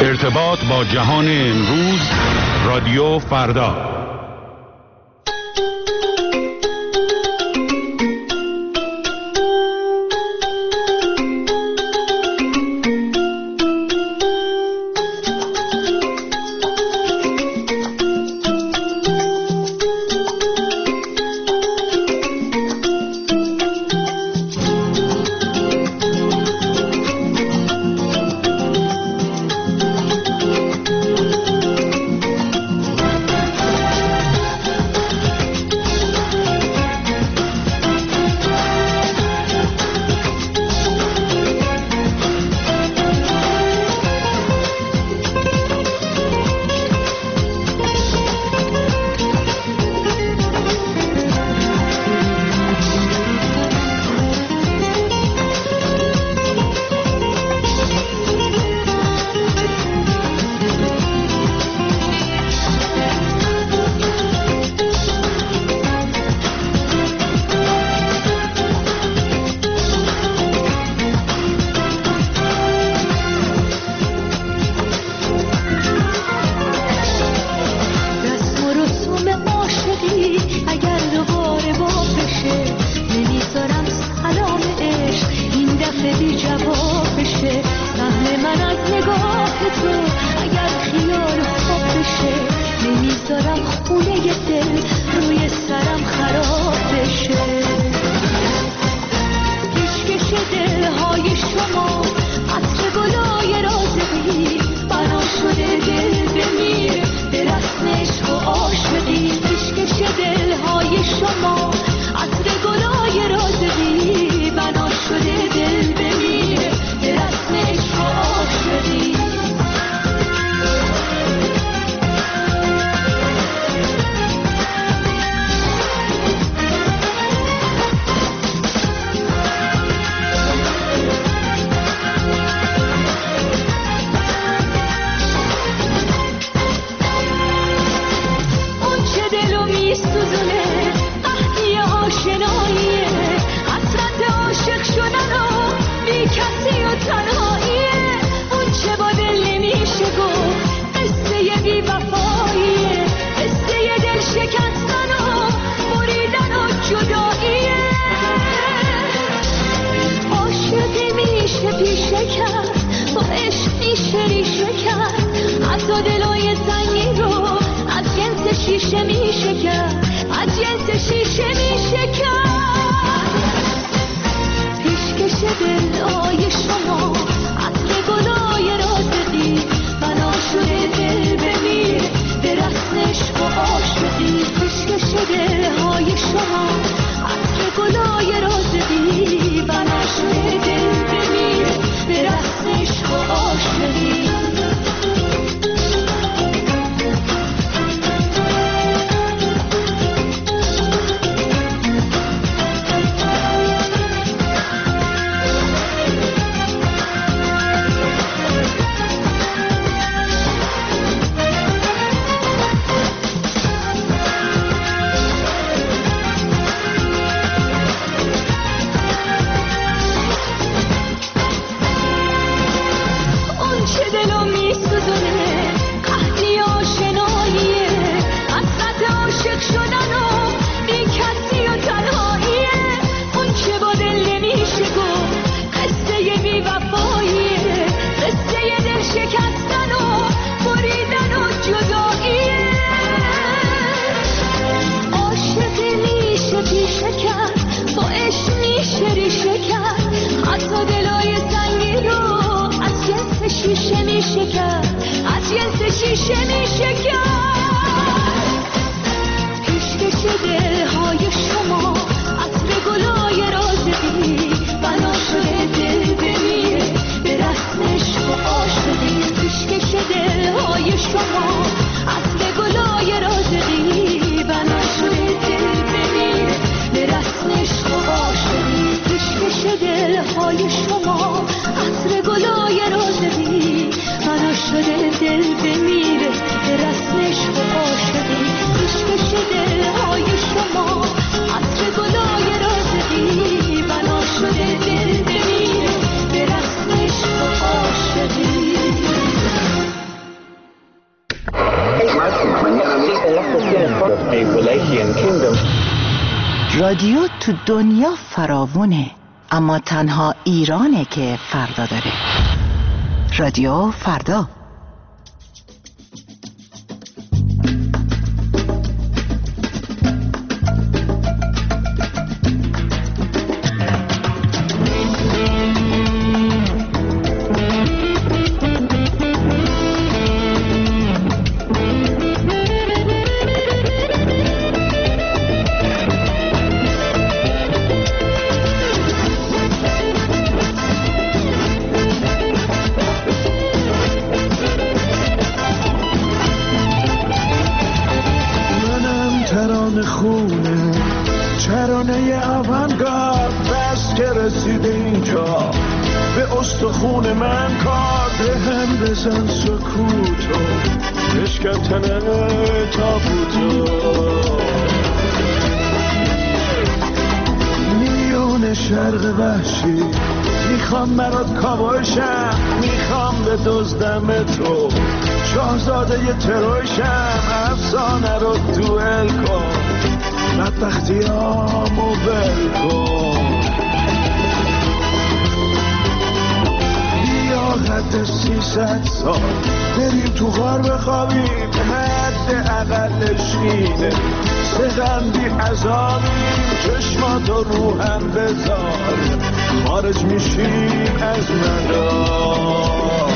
ارتباط با جهان امروز، رادیو فردا. رادیو تو دنیا فراوونه، اما تنها ایرانه که فردا داره. رادیو فردا. خون من کار به هم بزن سکوتو بشکن تابوتو میون شرق وحشی میخوام برات کابوشم، میخوام به دزدم تو شاهزاده ی تروشم، افسانه رو دوئل کن بدبختیامو ول کن. حد 300 سال بریم تو غار بخوابیم، حد اقلش اینه سغندی عذابیم، چشماتو رو هم بذار خارج میشیم از مدار.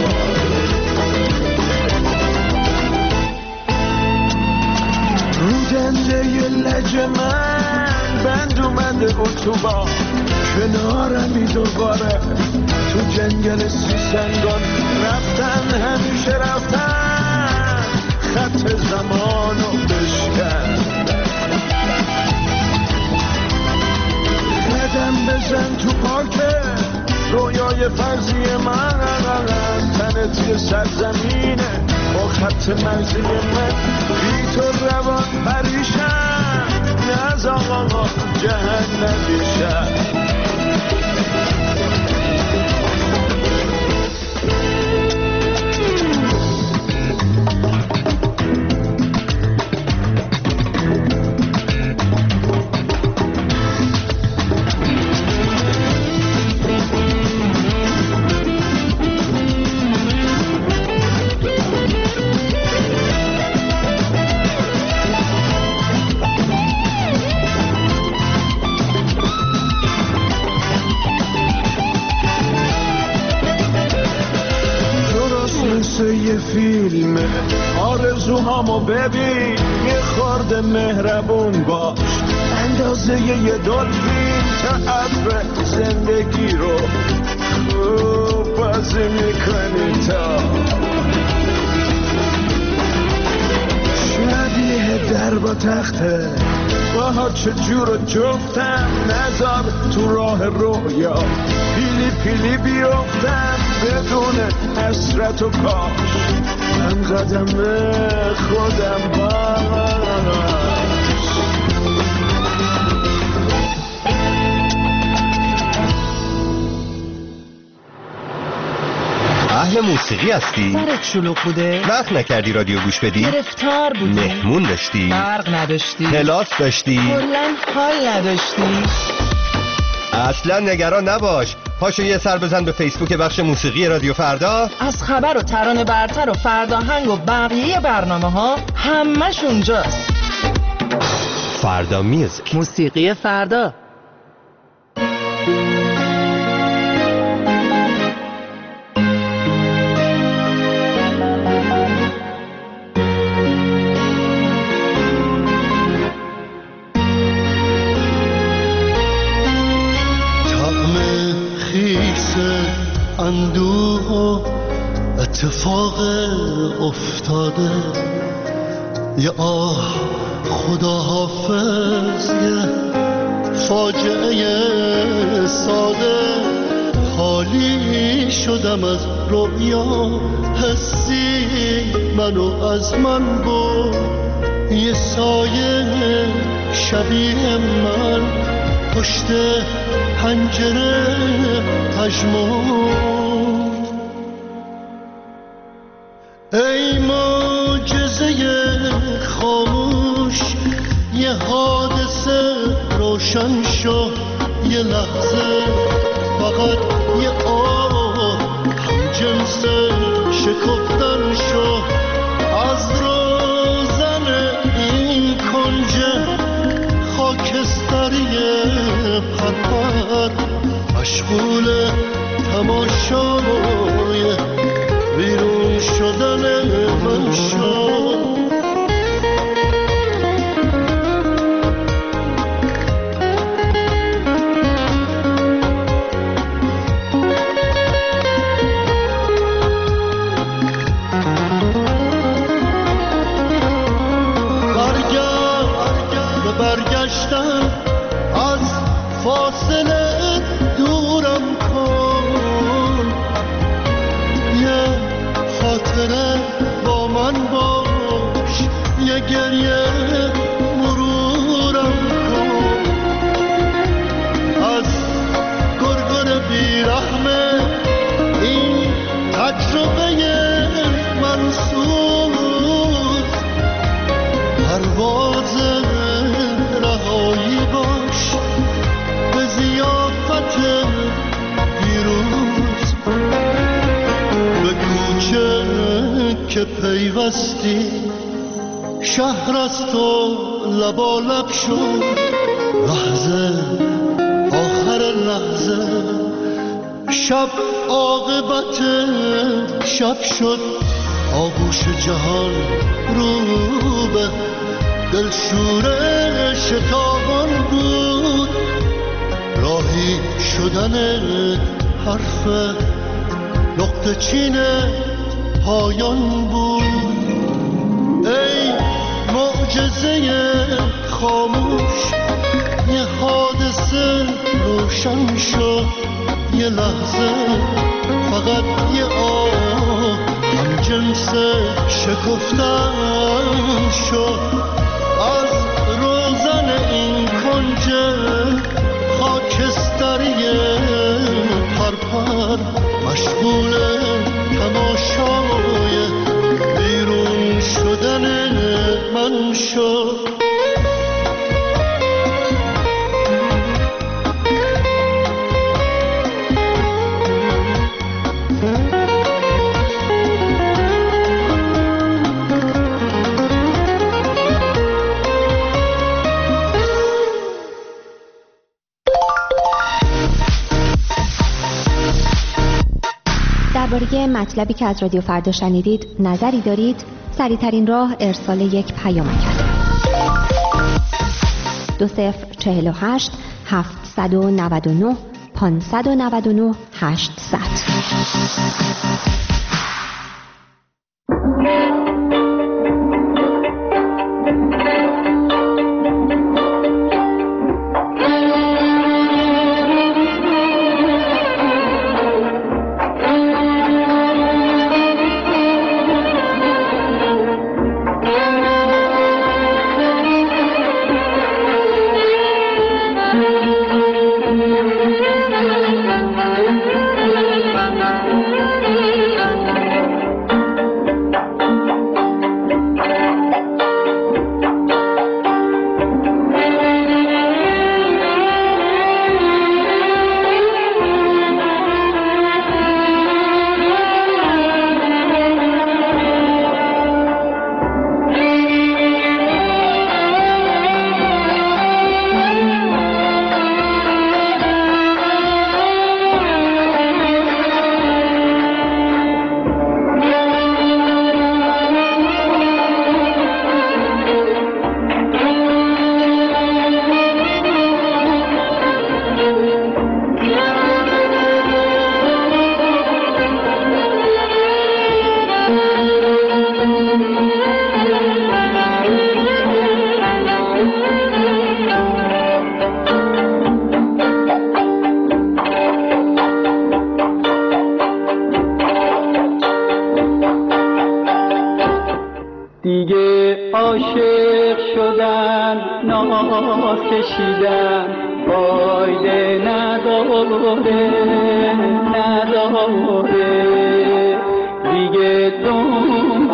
رو دنده ی لج من بند اومده اتوبان، کنارمی دوباره تو جنگل سیسنگان رفتن، همیشه رفتن خط زمانو بشکن. قدم بزن تو پارک رویای فرضی من، تنت یه سرزمینه با خط مرزی من، بی تو روان پریشن نز آقا جهنمی شد. یه فیلمه آرزوهامو ببین، یه خورده مهربون باش، اندازه یه دلفین تعب زندگی رو خوب بازی میکنی تا شبیه در با تخته باها چجور جفتم، نذار تو راه رویا پیلی پیلی بیفتم بدون حسرت و کاش من قدم خودم باش. اهل موسیقی هستی؟ سرت شلوغ بوده؟ وقت نکردی رادیو گوش بدی؟ گرفتار بودی؟ مهمون داشتی؟ برق نداشتی؟ کلاس داشتی؟ کلاً حال نداشتی؟ اصلا نگران نباش، پاشو یه سر بزن به فیسبوک بخش موسیقی رادیو فردا. از خبر و ترانه برتر و فرداهنگ و بقیه برنامه ها همش اونجاست. فردا میوزیک، موسیقی فردا. اندوه و اتفاق افتاده، یه آه خدا حافظ، یه فاجعه ساده، خالی شدم از رویا، حسی منو از من برد، یه سایه شبیه من پشت پنجره پژمرد. ای معجزه خاموش، یه حادثه روشن روشن شو یه لحظه فقط یه هم جنس شکفتن شو از روزن این کنج خاکستری پرپر مشغول تماشای بیرون شدن من شو برگشتن از فاصله دورم کن یه خاطره با من باش یه گریه مرورم کن از گرگر بیرحمه این تجربه منصور پرواز رهایی باش به ضیافت دیروز به کوچه که پیوستی شهر از تو لبالب شد لحظه آخر لحظه شب عاقبت شب شد آغوش جهان رو به دلشوره شتابان بود راهی شدن حرف نقطه چین پایان بود ای معجزه خاموش یه حادثه روشن شد یه لحظه فقط یه هم جنس شکفتن شد از روزن این کنج خاکستری پرپر مشغول تماشای بیرون شدن من شد درباره مطلبی که از رادیو فردا شنیدید نظری دارید؟ سریع‌ترین راه ارسال یک پیامک است. 2048 799 599 800. عاشق شدن ناز کشیدن فایده نداره دیگه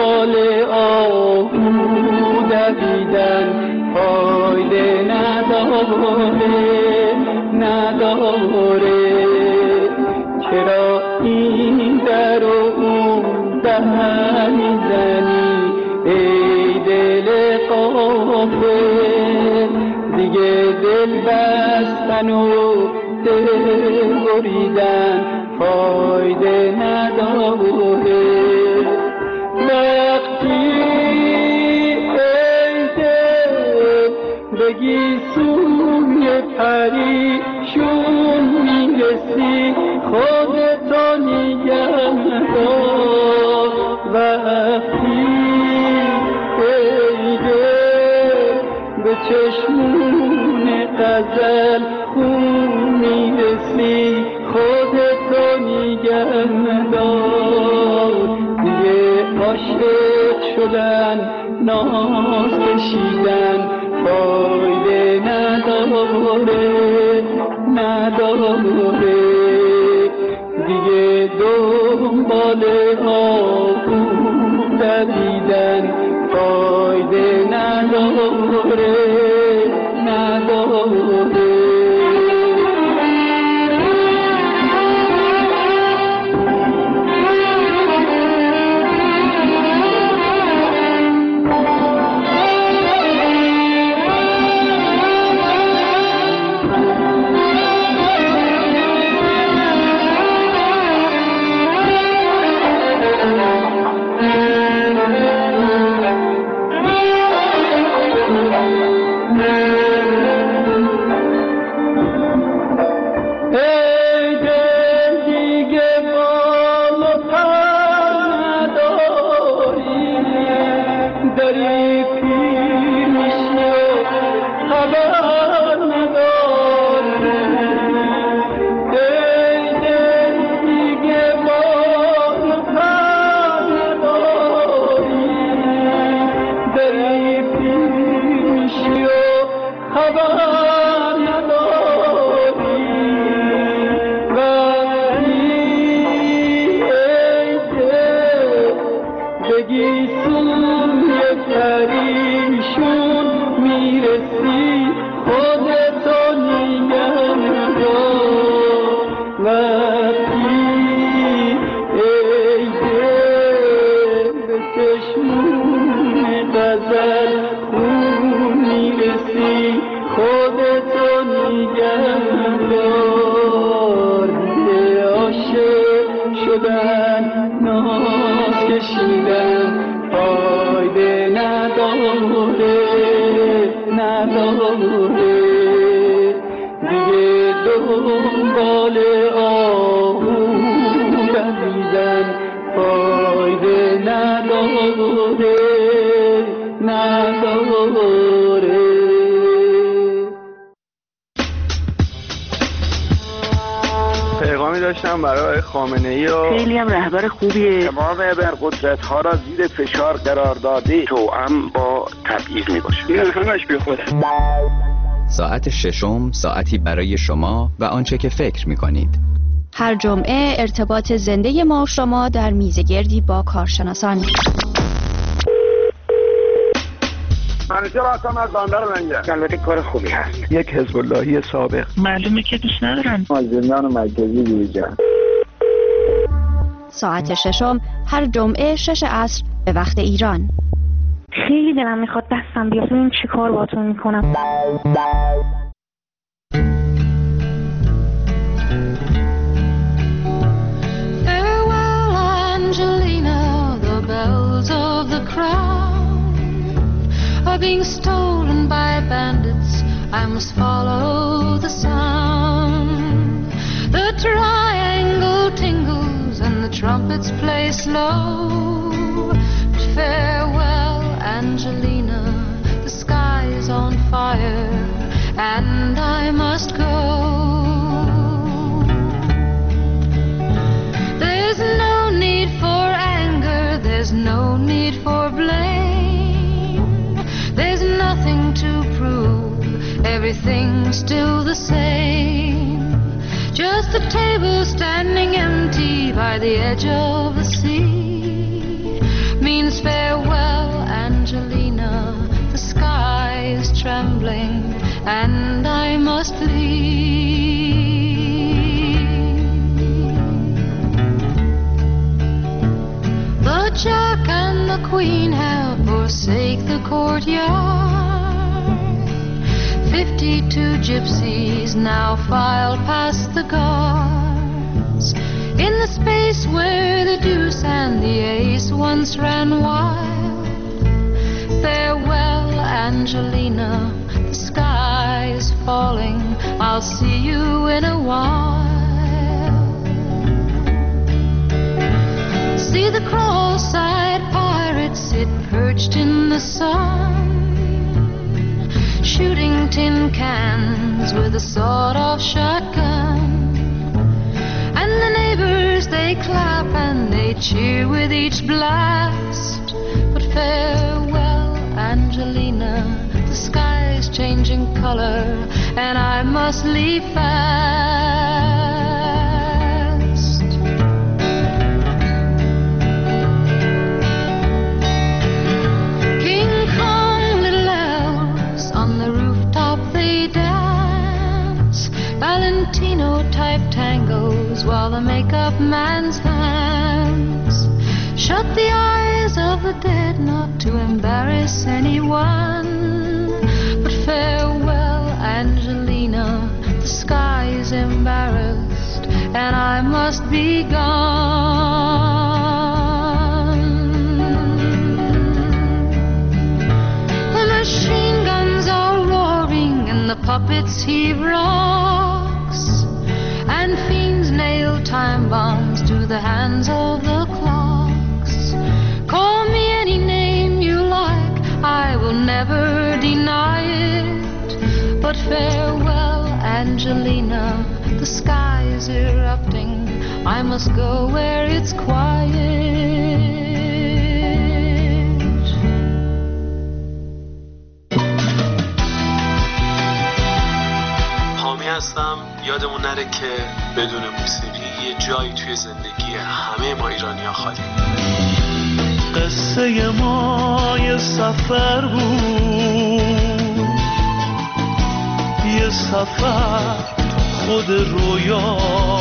دنبال آهو دویدن فایده نداره نداره. چرا این در و اون در میزنی ای دل غافل؟ دیگه دل بستن و دل بریدن فایده نداره. وقتی ای دل بگی سوی پریشون میرسی خودتو نگه دار. وقتی ای دل به چشمون غزل خون میرسی خودتو نگه دار. دیگه عاشق شدن ناز کشیدن فایده نداره نداره. دیگه دنبال آهو دویدن فایده نداره نداره. پیغامی داشتم برای خامنه‌ای و خیلی هم رهبر خوبیه. تمام ابرقدرت‌ها را زیر فشار قرار داده توأم با تبعیض میباشه. این همش بی خوده. ساعت ششم ساعتی برای شما و آنچه که فکر میکنید. هر جمعه ارتباط زنده ما و شما در میزگردی با کارشناسان. منیجر هستم از بندر لنگر. البته کار خوبی هست. یک حزب اللهی سابق. معلومه که دوست ندارن. از زندان مرکزی بیرون. ساعت ششم هر جمعه 6 عصر به وقت ایران. خیلی دلم میخواد دستم بیاد ببین چی کار باهاتون میکنم. Farewell Angelina, the bells of the crown are being stolen by bandits. I must follow the sound. The triangle tingles and the trumpets play slow. But farewell Angelina, the sky is on fire and I must go. There's no need for anger, there's no need for blame. There's nothing to prove, everything's still the same. Just the table standing empty by the edge of the sea means farewell Angelina, the sky is trembling and Jack and the Queen have forsake the courtyard. 52 gypsies now file past the guards. In the space where the deuce and the ace once ran wild. Farewell, Angelina, the sky is falling. I'll see you in a while. See the cross-eyed pirates sit perched in the sun, shooting tin cans with a sawed-off shotgun. And the neighbors, they clap and they cheer with each blast. But farewell, Angelina, the sky's changing color, and I must leave fast. King Kong, little elves, on the rooftop they dance. Valentino-type tangos while the makeup man's hands shut the eyes of the dead not to embarrass anyone. But farewell, Angelina, the sky is embarrassed and I must be gone. The machine guns are roaring and the puppets heave rocks, and fiends nail time bombs to the hands of the clocks. Call me any name you like, I will never deny it. But farewell, Angelina, the sky is erupting. I must go where it's quiet. حامی هستم. یادمون نره که بدون موسیقی یه جایی توی زندگی همه ما ایرانی‌ها خالی. قصه ما یه سفر بود، یه سفر خود رویا.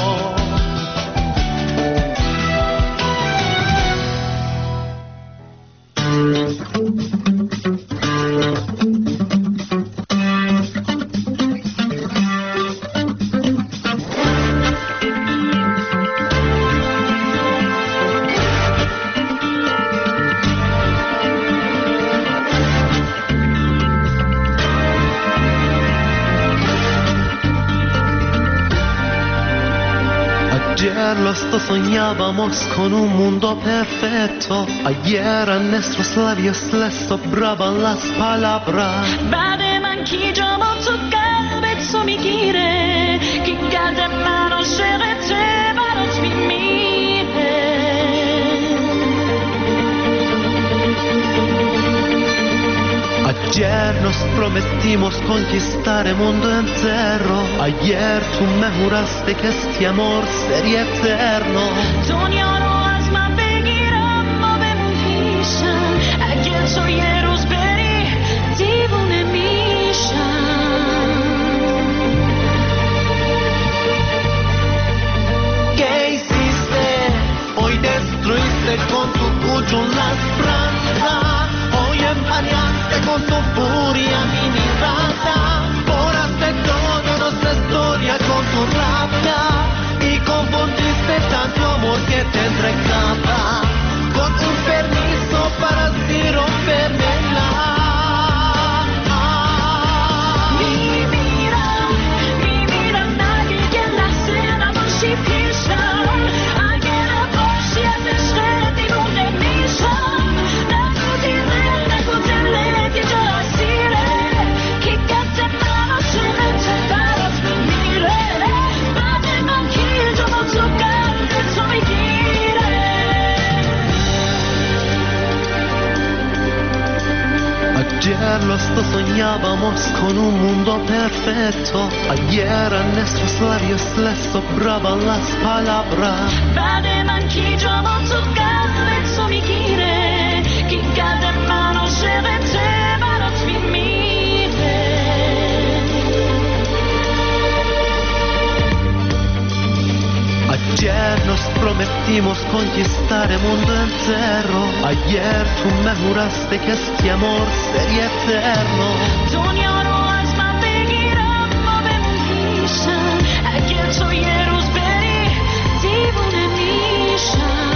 Los dos soñábamos con un mundo perfecto. Ayer a nuestros labios les sobraban las palabras. بعد من کی جا با تو قلبت تو میگیره، کی قلب من عاشقته برات میمیره. Ayer nos prometimos conquistar el mundo entero. Ayer tú me juraste que este amor sería eterno. دنیا رو از من بگیرم ما بمون پیشم، اگه تو یه روز بری دیوونه میشم. ¿Qué hiciste? Hoy destruiste con tu cucho la esperanza. Hoy empañaste con tu furia mi mirada. Borraste toda nuestra historia con tu rabia y confundiste tanto amor que te entregaba con un permiso para así rompérmela. Mi vida nadie que la cena no si piensa. Alguien a vos si haces ready no le misa. Ayer los dos soñábamos con un mundo perfecto. Ayer a nuestros labios les sobraban las palabras. بعد من کی جا با تو قلبت تو میگیره، کی قلب من عاشقته برات میمیره. Ayer nos prometimos Venimos conquistar el mundo entero. Ayer tú me juraste que este amor sería eterno. دنیا رو از من بگیرم ما بمون پیشم اگه تو یه روز بری دیوونه میشم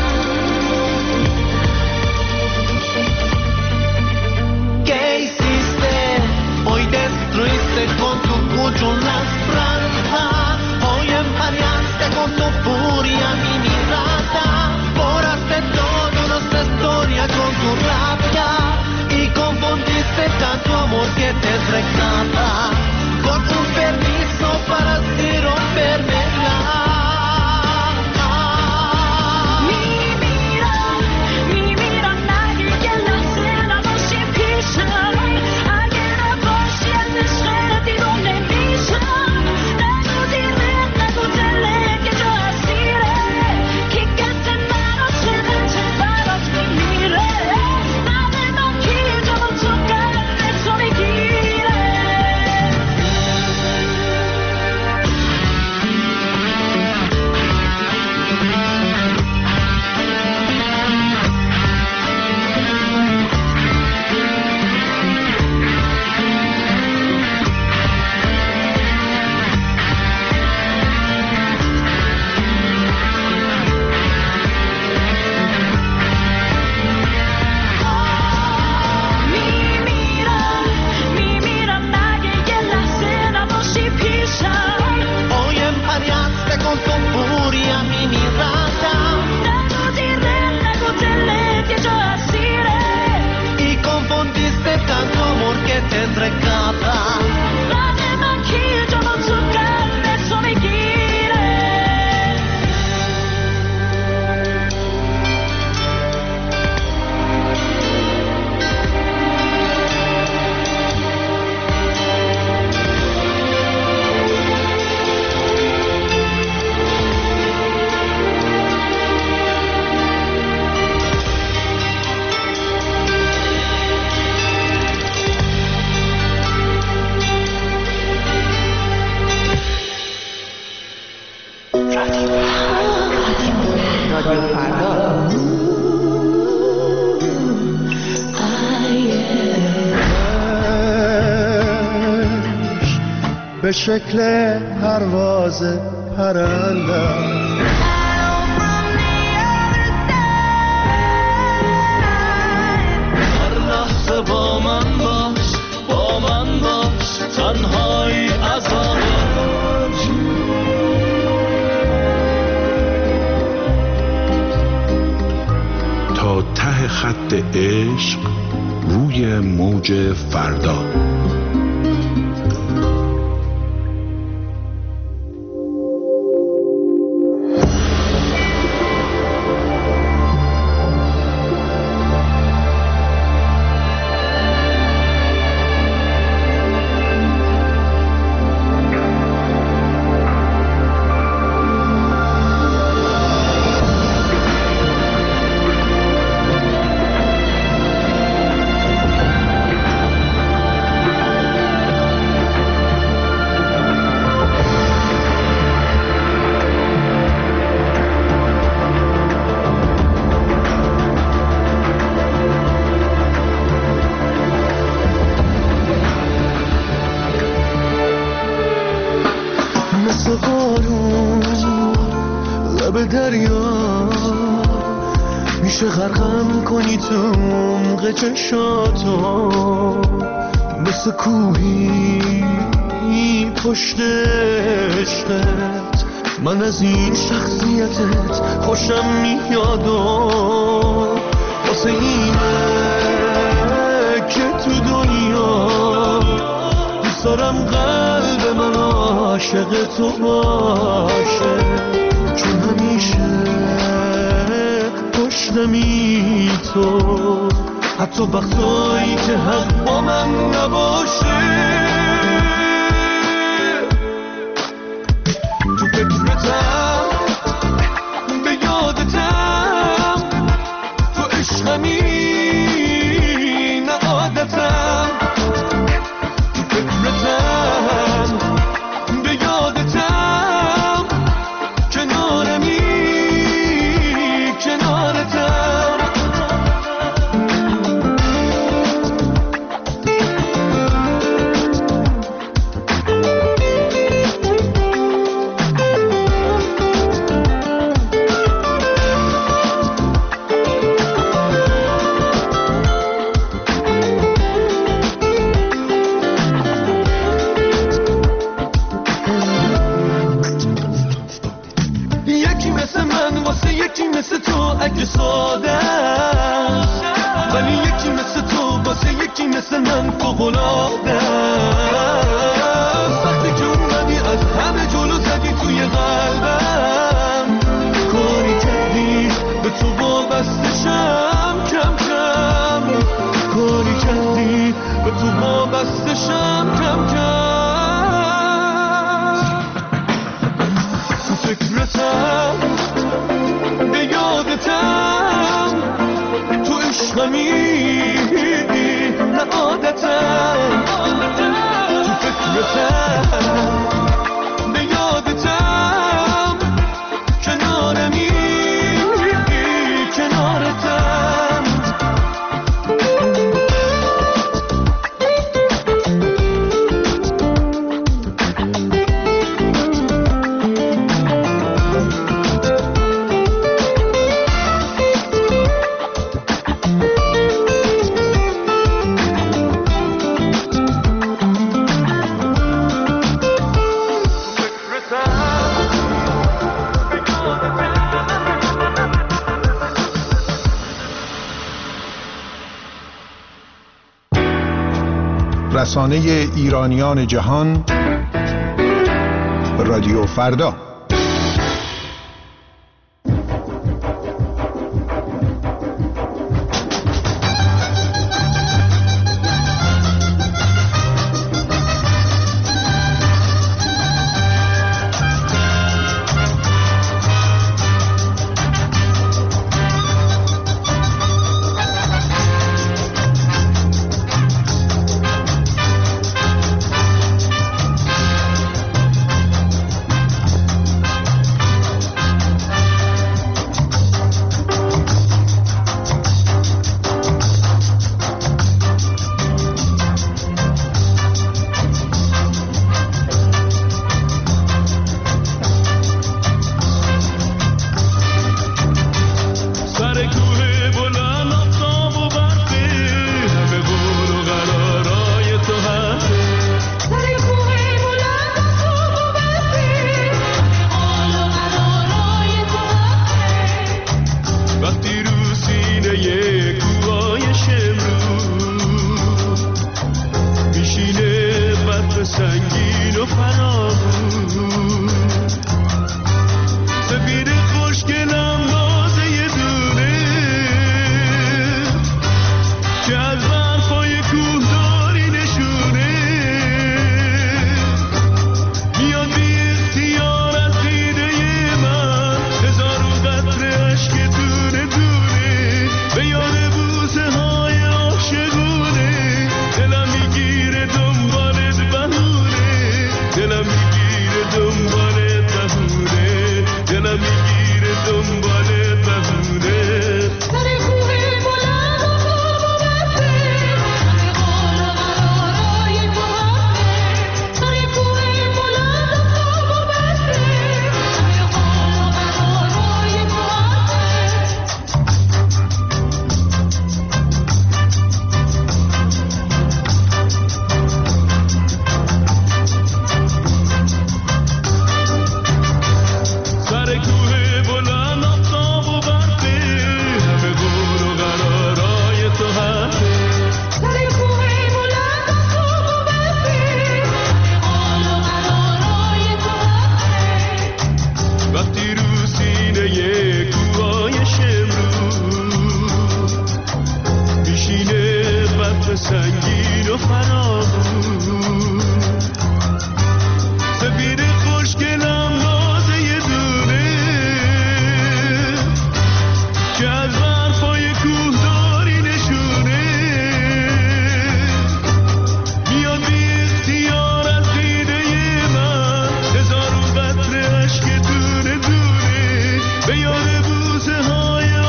¿Qué hiciste? Hoy destruiste con tu puño la esperanza. Hoy empañaste con tu furia mi mirada. Borraste toda nuestra historia con tu rabia. Y confundiste tanto amor que te rescata. Con un permiso para así rompermela. به شکل پرواز پرنده با من باش تنهایی عذاب تا ته خط عشق روی موج فردا. غرقم کنی تو عمق چشاتو مثل کوهی پشت عشقت من از این شخصیتت خوشم میاد و واسه اینه که تو دنیا دوست دارم قلب من عاشق تو باشه چون همیشه پشتمی تو حتی وقتایی که حق با من نباشه تو فکرتم به یادتم تو عشقمی نه عادتم تو فکرتم به یادتم کنارمی مثل من فوق‌العاده است. وقتی که اومدی از همه جلو زدی توی قلبم، کاری کردی به تو وابستشم کم کم، کاری کردی به تو وابستشم کم کم. تو فکرتم به یادتم، تو عشقمی نه عادتم، تو فکرتم به یادتم، کنارمی کنارتم. رسانه ایرانیان جهان، رادیو فردا.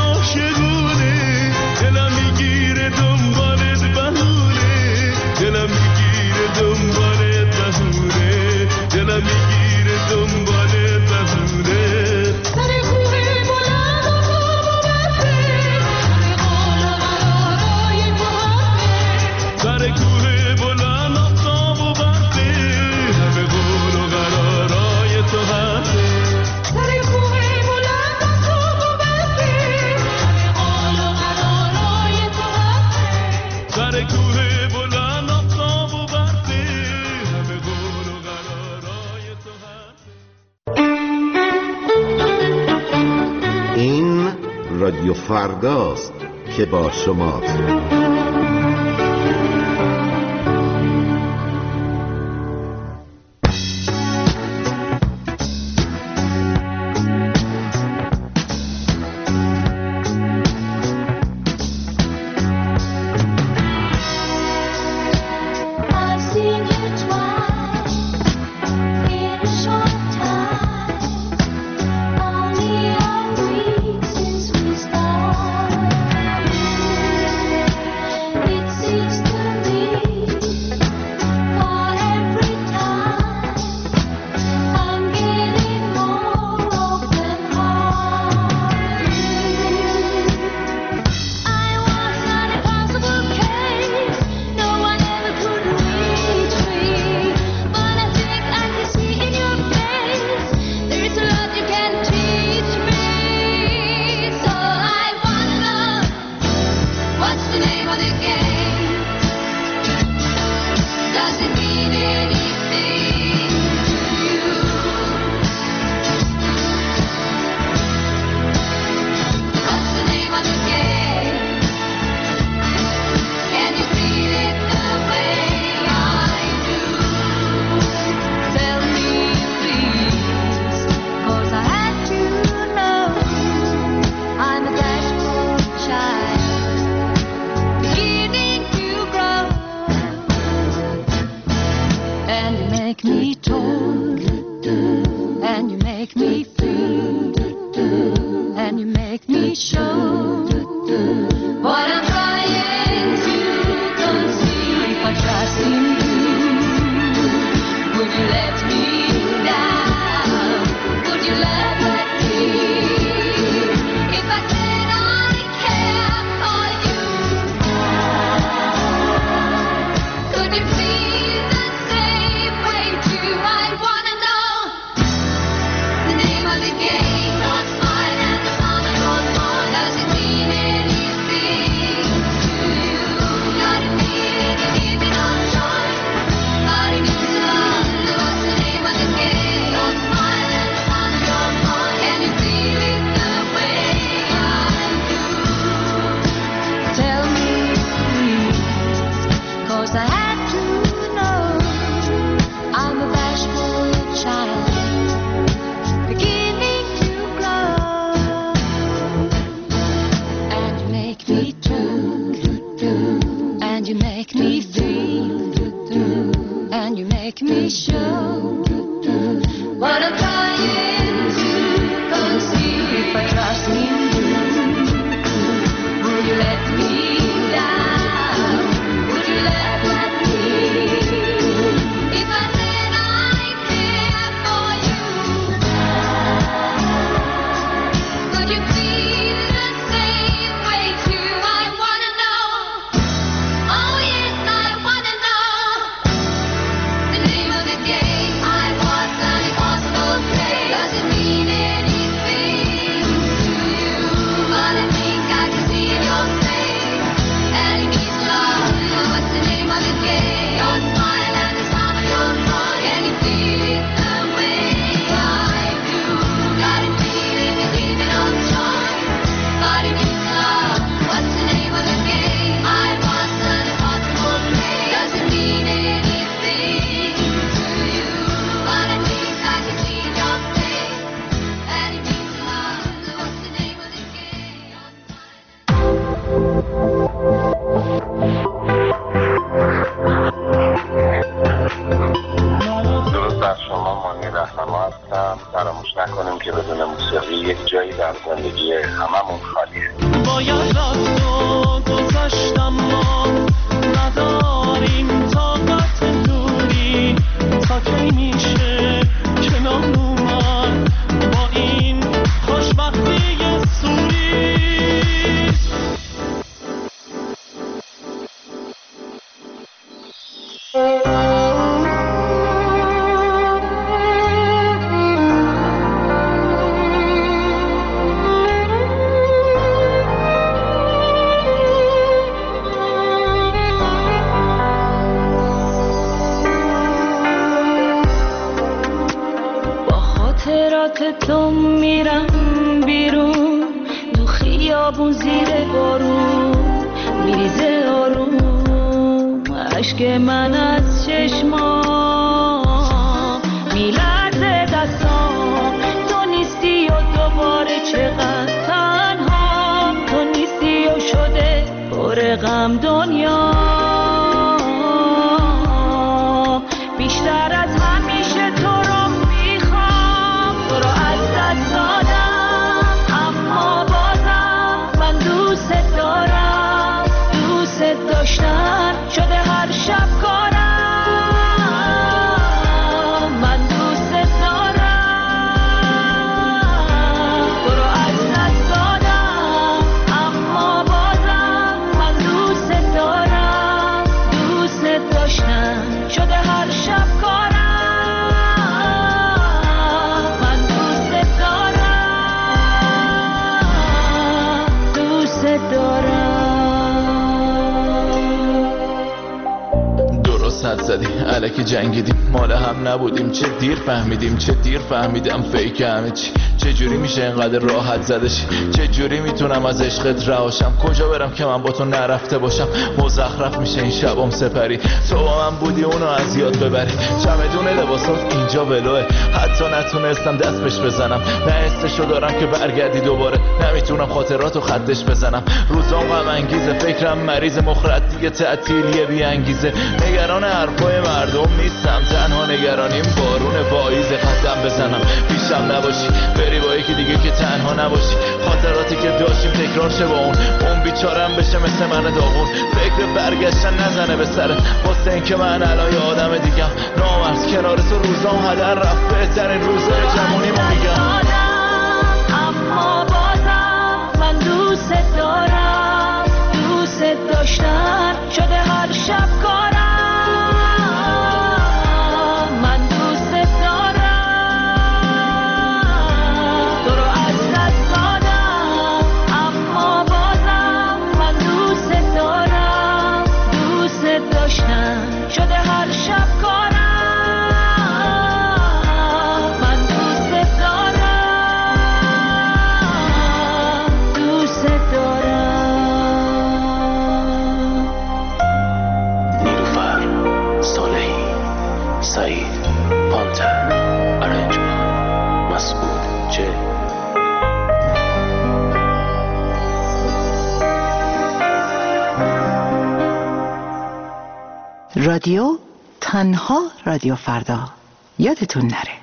دلم فرداست که با شماست. Game, not mine and the sun goes on. Does it mean anything? اشک من از چشمام میلرزه دستام، تو نیستی و دوباره چقدر تنها، تو نیستی و شده پر غم دنیا، بیشتر از همیشه تو رو میخوام، تو رو از دست دادم اما بازم من دوست دارم، دوست داشتن شده هر شب کارم، من دوست دارم، تو رو از دست دادم اما بازم من دوست دارم، دوست داشتن شده هر شب کارم، من دوست دارم، دوست دارم. درست حد زدی الکی جنگیدیم، مال هم نبودیم، چه دیر فهمیدیم، چه دیر فهمیدم فیک همه چی، چه جوری میشه اینقدر راحت زدشی، چه جوری میتونم از عشقت رهاشم، کجا برم که من با تو نرفته باشم، مزخرف میشه این شبام سپری، تو با من بودی اونو از یاد ببری، چمدون لباسات اینجا ولوه، حتی نتونستم دست بهش بزنم، نه حسشو دارم که برگردی دوباره، نمیتونم خاطراتو خطش بزنم، روزام غم انگیزه، فکرم مریض، مخرد دیگه تعطیلیه بی انگیزه، نگران حرفای مردم نیستم، تنها نگرانیم بارون پاییز، قدم بزنم پیشم نباشی، بری با یکی دیگه که تنها نباشی، خاطراتی که داشتیم تکرار شه با اون بیچارم بشه مثل من داغون، فکر برگشتن نزنه به سرت، واسه این که من الان یه آدم دیگم، نامرز کنار تو روزام هدر رفت، بهترین روزای جوونیمو میگم، اما بازم من دوست دارم، دوست داشتن شده هر شب کارم، من دوست دارم، تو رو از دست دادم اما بازم من دوست دارم، دوست داشتن شده هر شب کارم، من دوست دارم، دوست دارم. نیلوفر صالحی، سعید پانتر، ارنجمان مسعود جه. رادیو تنها رادیو فردا، یادتون نره.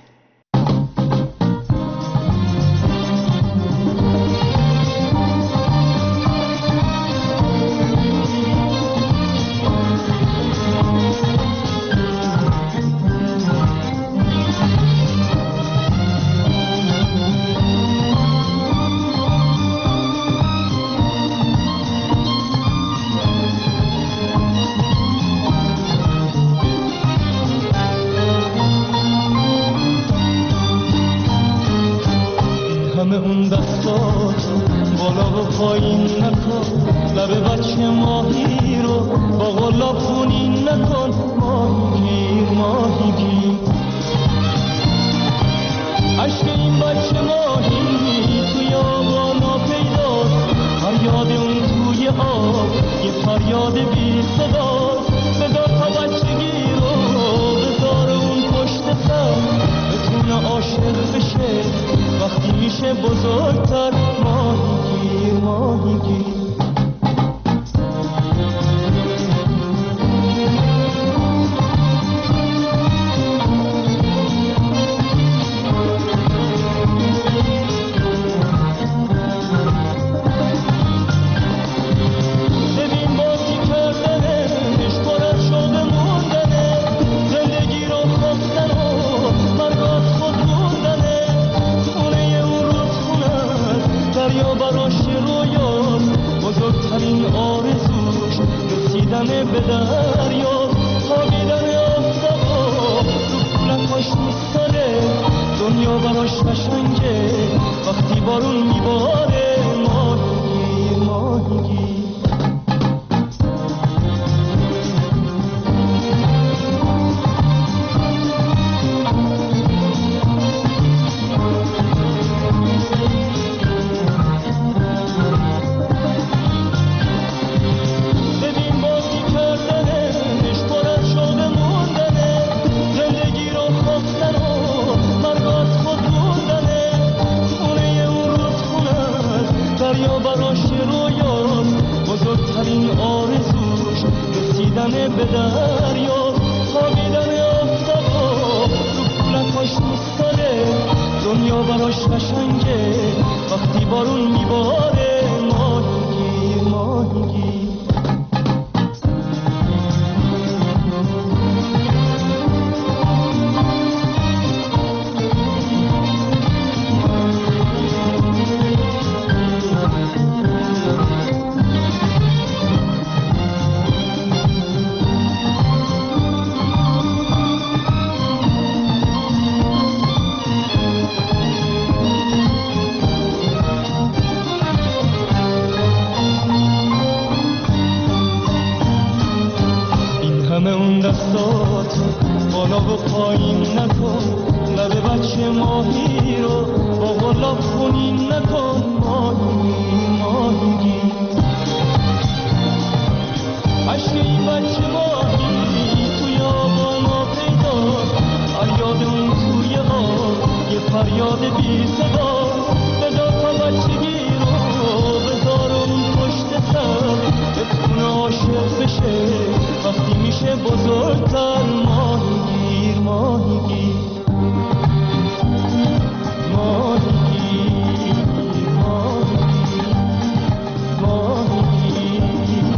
همه اون دستات بالا و پایین نکن، لب بچه ماهی رو با غلاب خونین نکن، ماهی گیر ماهی گیر، عشق این بچه ماهی توی آبانا پیداست، فریاد اون توی آب یه فریاد بی صداست، بذار تا بچگی رو بذار اون پشت سر، بتونه عاشق بشه وقتی میشه بزرگتر، ماهی گیر ماهی گیر. ببین بازی کردنش پر از شوق موندنه، زندگی رو خواستن و مرگ از خود موندنه، خونه اون روز خونه دریا براش رویاست، بزرگترین آرزوش رسیدن به دریا، خوابیدن آفتابا رو پولکاش میستاره، دنیا براش قشنگه وقتی بارون میباره، ماهی ماهی ببین بازی کردنش پر میکنه به دریا خوابیدن آفتابا رو پولکاش میستاره دنیا براش قشنگه وقتی بارون میباره ماهیگیر ماهیگیر دستاتو بالا و پایین نکن لب بچه ماهی رو با غلاب خونین نکن ماهی ماهی عشق این بچه ماهی توی آبانا پیدا فریاد اون توی آب یه فریاد بی صدا بذار تا بچگی رو بذار اون پشت سر بتونه عاشق بشه وقتی میشه بزرگتر ماهیگیر ماهیگیر ماهیگیر ماهیگیر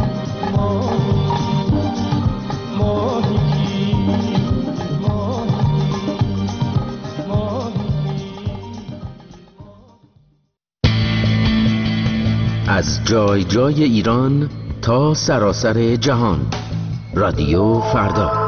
از جای جای ایران تا سراسر جهان رادیو فردا.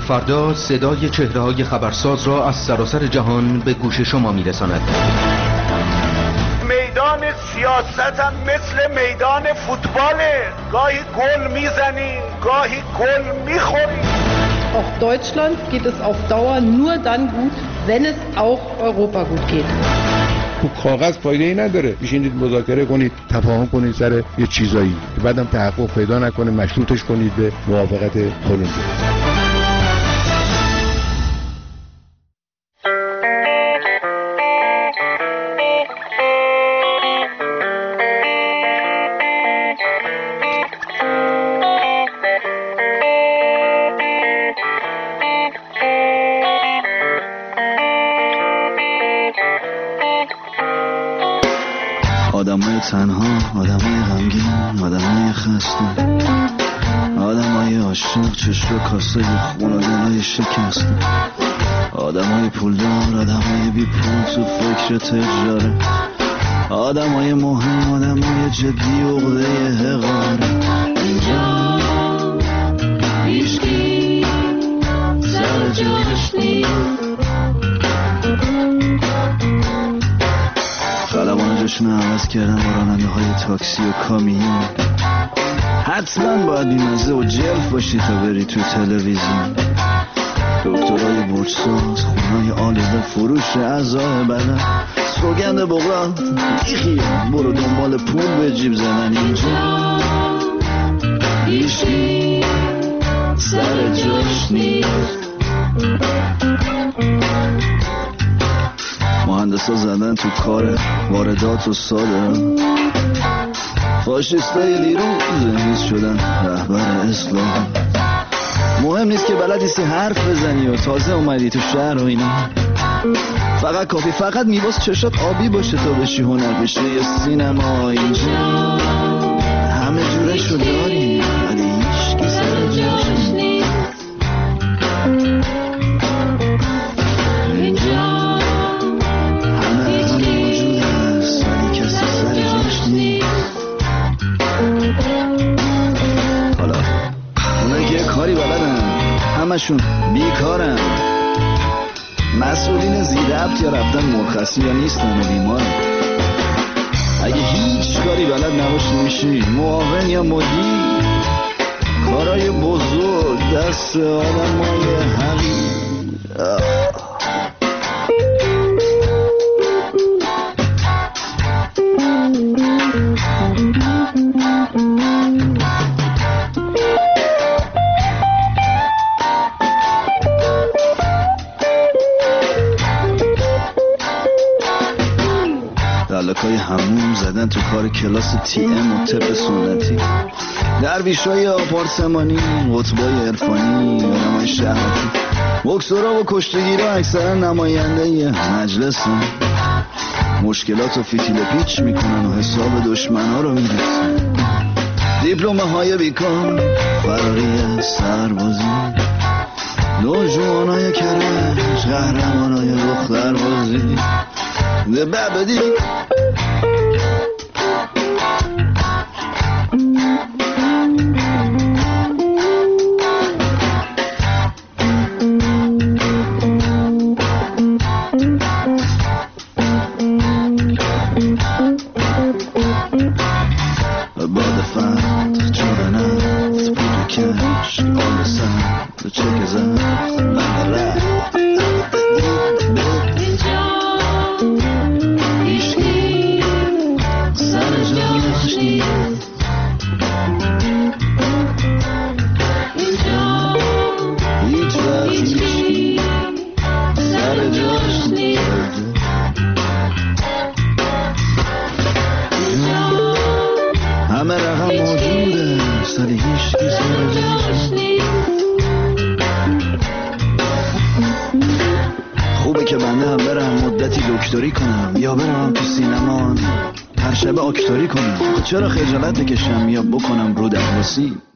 فردا صدای چهره‌های خبرساز را از سراسر جهان به گوش شما میرساند. میدان سیاست هم مثل میدان فوتباله، گاهی گل میزنیم گاهی گل میخوریم. Auch Deutschland geht es auf Dauer nur dann gut, wenn es auch Europa gut geht. تو کاغذ فایده‌ای نداره، بشینید مذاکره کنید، تفاهم کنید سر یه چیزایی که بعدم تحقق پیدا نکنه مشروطش کنید به موافقت کلمبیا. آدمای تنها، آدمای غمگین، آدمای خسته، آدمای عاشق، چشم کاسه خون و دلای شکسته، آدمای پولدار، آدمای بی پول تو فکر تجاره، آدمای مهم، آدمای جدی عقده حقاره. اینجا هیچکی سر جاش نیست، خلبان جاشون عوض کردن با راننده های تاکسی و کامیون. حتما باید بیمزه و جلف باشی تا بری تو تلویزیون. دکترهای برجساز، خونهای آلوده، فروش اعضای بدن، سوگند بغرا بیخیه، برو دنبال پول به جیب زدن. اینجا هیچکی سر جاش نیست، مهندسا زدن تو کار واردات و صادرات، فاشیستای لیرون زنیز شدن رهبر اسلام. مهم نیست که بلد نیستی حرف بزنی و تازه اومدی تو شهر و اینا، فقط کافی فقط میباس چشات آبی باشه تا بشی هنر بشه یه سینما. اینجا همه جورشو داری ولی هیچکی سر جاش نیست. همشون بیکارن، مسئولین زیربط یا رفتن مرخصی یا نیستن و بیمارن. اگه هیچ کاری بلد نباشی میشی معاون یا مدیر. کارای بزرگ دست آدمای حقیر. دلکای همون زدن تو کار کلاس تی ام و طب سنتی، درویشای آپارتمانی، قطبای عرفانی، آدمای شهرتی، بکسورا و کشتگیرا اکثرا نماینده مجلسن. مشکلات و فیتیل پیچ میکنن و حساب دشمنا رو میرسن. دیپلمه های بیکار، فراری سربازی، نوجوانای کرج، قهرمانای دختربازی. The Babadi. Above the front, children out, put the cash on the side. The check is out, on the left. همه رقم موجوده سری هیچکی سر جاش نیست. خوبه که بنده هم برم مدتی دکتری کنم یا برم تو سینما هر شب آکتوری کنم. چرا خجالت بکشم یا بکنم رو درواسی؟